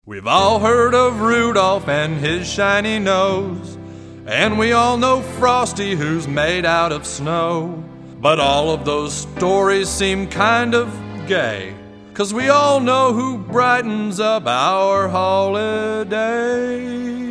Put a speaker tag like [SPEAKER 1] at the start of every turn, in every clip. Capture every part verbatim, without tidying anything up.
[SPEAKER 1] We've all heard of Rudolph and his shiny nose, and we all know Frosty who's made out of snow. But all of those stories seem kind of gay, 'cause we all know who brightens up our holiday.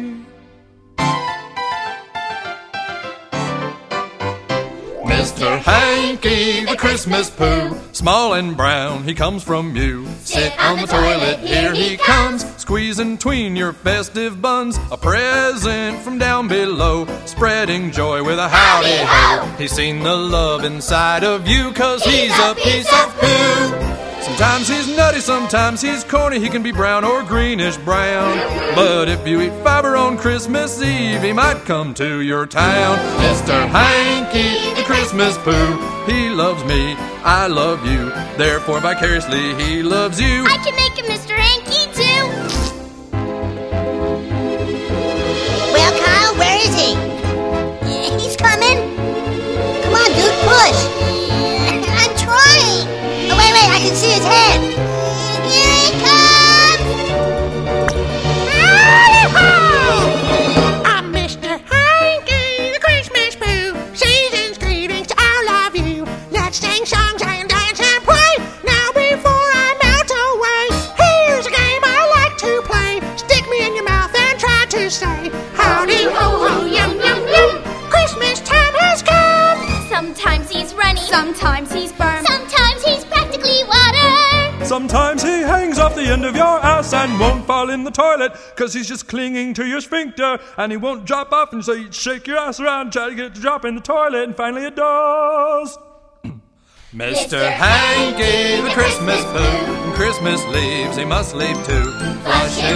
[SPEAKER 1] Mister Hanky, the Christmas Pooh, small and brown, he comes from you. Sit on the toilet, here he comes, squeezing tween your festive buns. A present from down below, spreading joy with a howdy ho. He's seen the love inside of you, 'cause he's a piece of poo. Sometimes he's nutty, sometimes he's corny, he can be brown or greenish brown. But if you eat fiber on Christmas Eve, he might come to your town. Mister Hanky, the Christmas Pooh, he loves me, I love you, therefore vicariously he loves you.
[SPEAKER 2] I can make him Mister Hanky too.
[SPEAKER 3] Well, Kyle, where is he? He's coming. Come on, dude, push. I'm trying. Oh, wait, wait, I can see his head. Here he comes!
[SPEAKER 4] I'm Mister Hanky, the Christmas Pooh. Season's greetings to all of you. Let's sing songs and dance and play. Now before I melt away, here's a game I like to play. Stick me in your mouth and try to say, howdy ho ho, yum yum yum. Christmas time has come.
[SPEAKER 2] Sometimes he's runny, sometimes he's firm, sometimes he's practically water.
[SPEAKER 1] Sometimes he hangs off the end of your ass and won't fall in the toilet, 'cause he's just clinging to your sphincter, and he won't drop off, and so you shake your ass around, try to get it to drop in the toilet, and finally it does. Mister Hanky, the Christmas Pooh, and Christmas leaves he must leave too.
[SPEAKER 2] Flush